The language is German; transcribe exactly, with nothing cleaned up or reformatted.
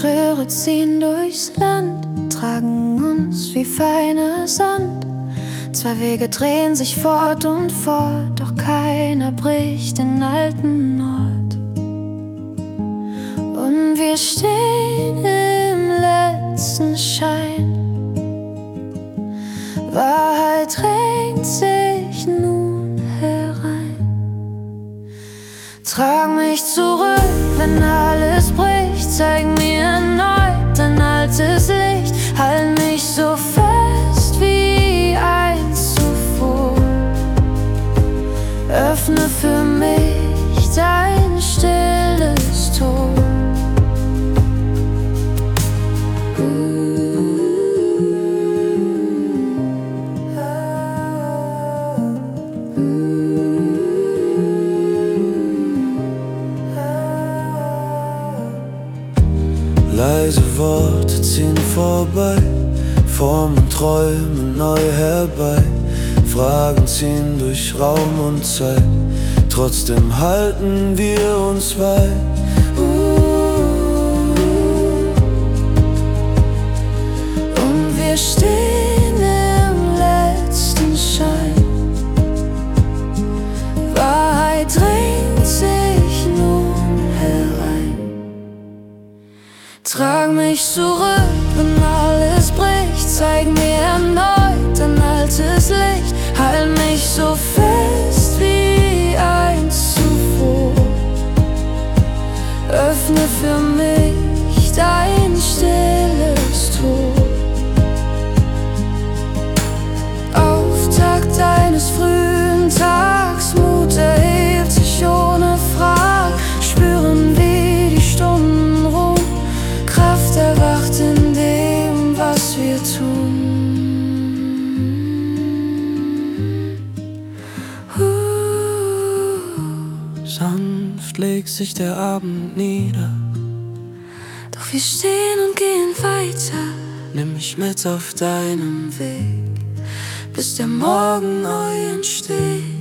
Lichtröhre ziehen durchs Land, tragen uns wie feiner Sand. Zwei Wege drehen sich fort und fort, doch keiner bricht den alten Ort. Und wir stehen im letzten Schein. Wahrheit drängt sich nun herein. Trag mich zurück, wenn alles bricht. Zeig mir erneut dein altes Licht. Halt mich so fest wie einst zuvor. Öffne für mich dein stilles Tor. Leise Worte ziehen vorbei, formen Träume neu herbei. Fragen ziehen durch Raum und Zeit, trotzdem halten wir uns weit. Und wir stehen im letzten Schein. Wahrheit drängt sich nun herein. Trag mich zurück, wenn alles bricht. Zeig mir erneut dein altes Licht. Halt mich so fest wie einst zuvor. Öffne für mich dein stilles Tor. Auftakt eines frühen Tags, Mut erhebt sich ohne Frage. Spüren, wie die Stunden ruhen, Kraft erwacht in dem, was wir tun. Sanft legt sich der Abend nieder, Doch wir stehen und gehen weiter. nimm mich mit auf deinem Weg, bis der Morgen neu entsteht.